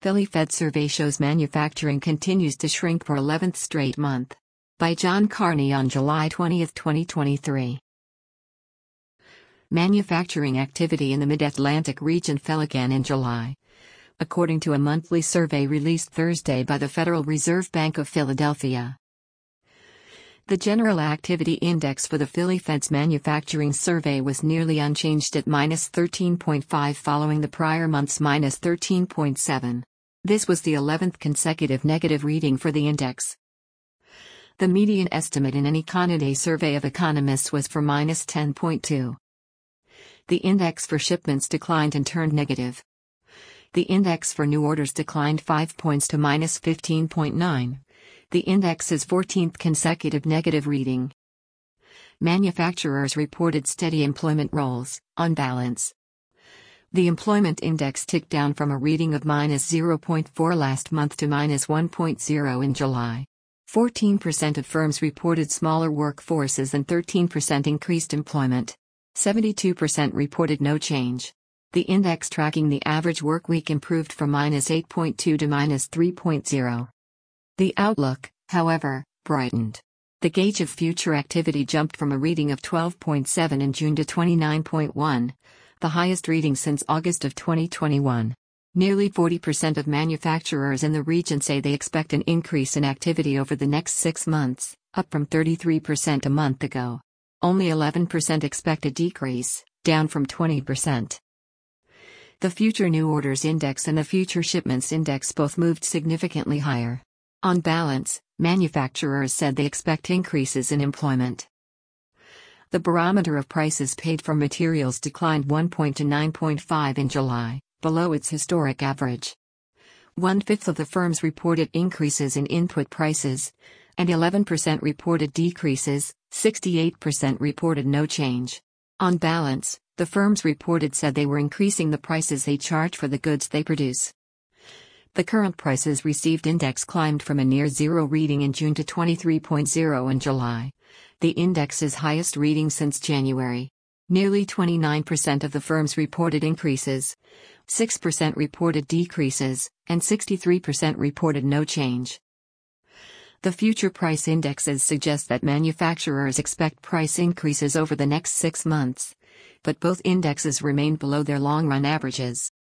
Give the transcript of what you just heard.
Philly Fed survey shows manufacturing continues to shrink for 11th straight month. By John Carney on July 20, 2023. Manufacturing activity in the Mid-Atlantic region fell again in July, according to a monthly survey released Thursday by the Federal Reserve Bank of Philadelphia. The General Activity Index for the Philly Fed's manufacturing survey was nearly unchanged at -13.5 following the prior month's -13.7. This was the 11th consecutive negative reading for the index. The median estimate in an Econoday survey of economists was for -10.2. The index for shipments declined and turned negative. The index for new orders declined 5 points to -15.9. The index's 14th consecutive negative reading. Manufacturers reported steady employment rolls, on balance. The employment index ticked down from a reading of -0.4 last month to -1.0 in July. 14% of firms reported smaller workforces and 13% increased employment. 72% reported no change. The index tracking the average workweek improved from -8.2 to -3.0. The outlook, however, brightened. The gauge of future activity jumped from a reading of 12.7 in June to 29.1, the highest reading since August of 2021. Nearly 40% of manufacturers in the region say they expect an increase in activity over the next 6 months, up from 33% a month ago. Only 11% expect a decrease, down from 20%. The Future New Orders Index and the Future Shipments Index both moved significantly higher. On balance, manufacturers said they expect increases in employment. The barometer of prices paid for materials declined 1 point to 9.5 in July, below its historic average. 1/5 of the firms reported increases in input prices, and 11% reported decreases, 68% reported no change. On balance, the firms reported said they were increasing the prices they charge for the goods they produce. The current prices received index climbed from a near zero reading in June to 23.0 in July, the index's highest reading since January. Nearly 29% of the firms reported increases, 6% reported decreases, and 63% reported no change. The future price indexes suggest that manufacturers expect price increases over the next 6 months, but both indexes remain below their long-run averages.